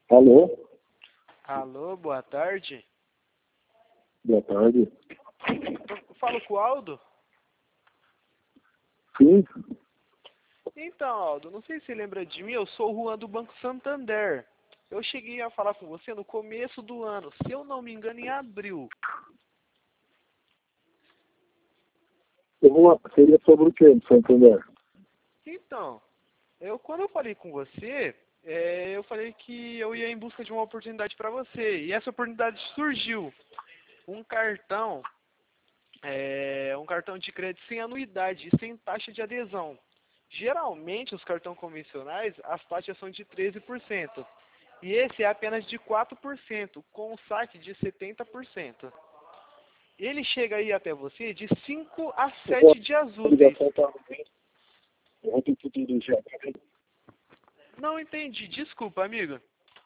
Alô? Alô, boa tarde. Boa tarde. Eu falo com o Aldo? Sim? Então, Aldo, não sei se você lembra de mim, eu sou o Juan do Banco Santander. Eu cheguei a falar com você no começo do ano, se eu não me engano, em abril. Seria sobre o que, Santander? Então, quando eu falei com você, eu falei que eu ia em busca de uma oportunidade para você. E essa oportunidade surgiu. Um cartão, um cartão de crédito sem anuidade e sem taxa de adesão. Geralmente, os cartões convencionais, as taxas são de 13%. E esse é apenas de 4%, com um saque de 70%. Ele chega aí até você de 5 a 7 dias A úteis. ligação tá ruim. Eu vou ter que dirigir agora. Não entendi, desculpa, amigo.